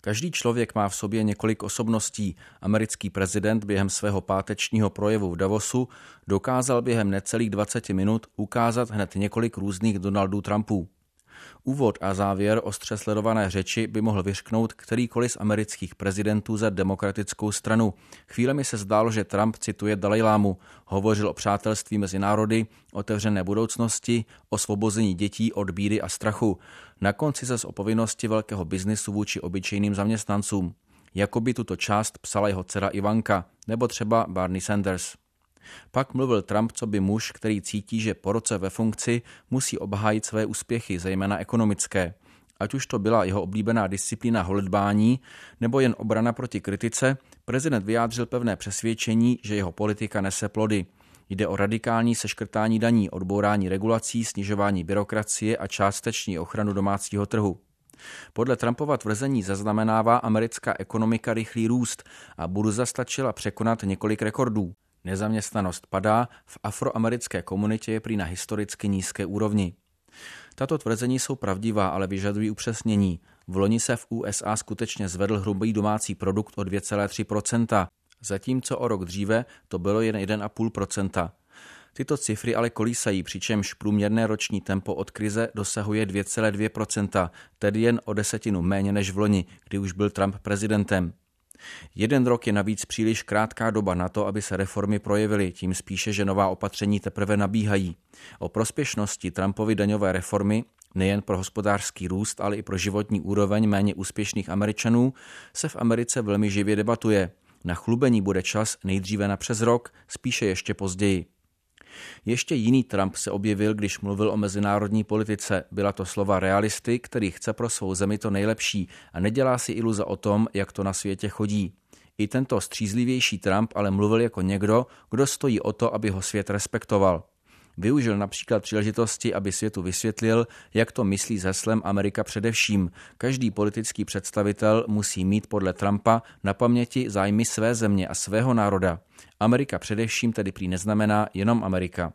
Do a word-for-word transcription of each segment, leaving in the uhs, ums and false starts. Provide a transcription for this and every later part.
Každý člověk má v sobě několik osobností. Americký prezident během svého pátečního projevu v Davosu dokázal během necelých dvaceti minut ukázat hned několik různých Donaldů Trumpů. Úvod a závěr ostře sledované řeči by mohl vyřknout kterýkoliv z amerických prezidentů za demokratickou stranu. Chvílemi se zdálo, že Trump cituje Dalajlámu, hovořil o přátelství mezi národy, otevřené budoucnosti, osvobození dětí od bídy a strachu. Na konci zas o povinnosti velkého biznisu vůči obyčejným zaměstnancům. Jakoby tuto část psala jeho dcera Ivanka, nebo třeba Bernie Sanders. Pak mluvil Trump coby muž, který cítí, že po roce ve funkci musí obhájit své úspěchy, zejména ekonomické. Ať už to byla jeho oblíbená disciplína holedbání nebo jen obrana proti kritice, prezident vyjádřil pevné přesvědčení, že jeho politika nese plody. Jde o radikální seškrtání daní, odbourání regulací, snižování byrokracie a částečně ochranu domácího trhu. Podle Trumpova tvrzení zaznamenává americká ekonomika rychlý růst a burza stačila překonat několik rekordů. Nezaměstnanost padá, v afroamerické komunitě je prý na historicky nízké úrovni. Tato tvrzení jsou pravdivá, ale vyžadují upřesnění. V loni se v U S A skutečně zvedl hrubý domácí produkt o dvě celé tři procenta, zatímco o rok dříve to bylo jen jedna celá pět procenta. Tyto cifry ale kolísají, přičemž průměrné roční tempo od krize dosahuje dvě celé dvě procenta, tedy jen o desetinu méně než v loni, kdy už byl Trump prezidentem. Jeden rok je navíc příliš krátká doba na to, aby se reformy projevily, tím spíše, že nová opatření teprve nabíhají. O prospěšnosti Trumpovy daňové reformy, nejen pro hospodářský růst, ale i pro životní úroveň méně úspěšných Američanů, se v Americe velmi živě debatuje. Na chlubení bude čas nejdříve na přes rok, spíše ještě později. Ještě jiný Trump se objevil, když mluvil o mezinárodní politice. Byla to slova realisty, který chce pro svou zemi to nejlepší a nedělá si iluze o tom, jak to na světě chodí. I tento střízlivější Trump ale mluvil jako někdo, kdo stojí o to, aby ho svět respektoval. Využil například příležitosti, aby světu vysvětlil, jak to myslí s heslem Amerika především. Každý politický představitel musí mít podle Trumpa na paměti zájmy své země a svého národa. Amerika především tedy prý neznamená jenom Amerika.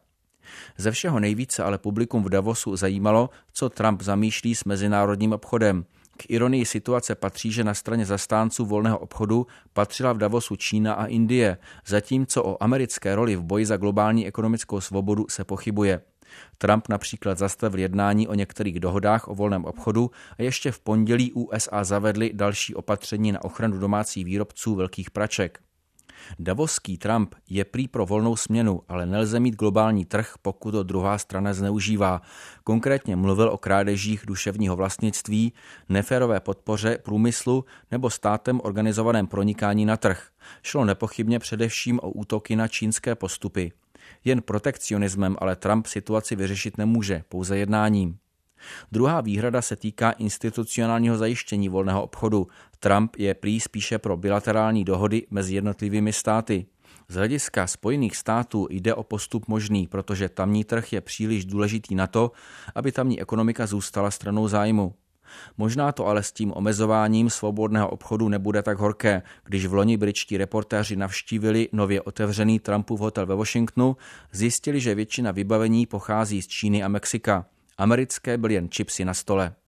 Ze všeho nejvíce ale publikum v Davosu zajímalo, co Trump zamýšlí s mezinárodním obchodem. K ironii situace patří, že na straně zastánců volného obchodu patřila v Davosu Čína a Indie, zatímco o americké roli v boji za globální ekonomickou svobodu se pochybuje. Trump například zastavil jednání o některých dohodách o volném obchodu a ještě v pondělí U S A zavedly další opatření na ochranu domácích výrobců velkých praček. Davoský Trump je prý pro volnou směnu, ale nelze mít globální trh, pokud to druhá strana zneužívá. Konkrétně mluvil o krádežích duševního vlastnictví, neférové podpoře průmyslu nebo státem organizovaném pronikání na trh. Šlo nepochybně především o útoky na čínské postupy. Jen protekcionismem ale Trump situaci vyřešit nemůže, pouze jednáním. Druhá výhrada se týká institucionálního zajištění volného obchodu. Trump je prý spíše pro bilaterální dohody mezi jednotlivými státy. Z hlediska Spojených států jde o postup možný, protože tamní trh je příliš důležitý na to, aby tamní ekonomika zůstala stranou zájmu. Možná to ale s tím omezováním svobodného obchodu nebude tak horké, když v loni britští reportéři navštívili nově otevřený Trumpův hotel ve Washingtonu, zjistili, že většina vybavení pochází z Číny a Mexika. Americké byly jen čipsy na stole.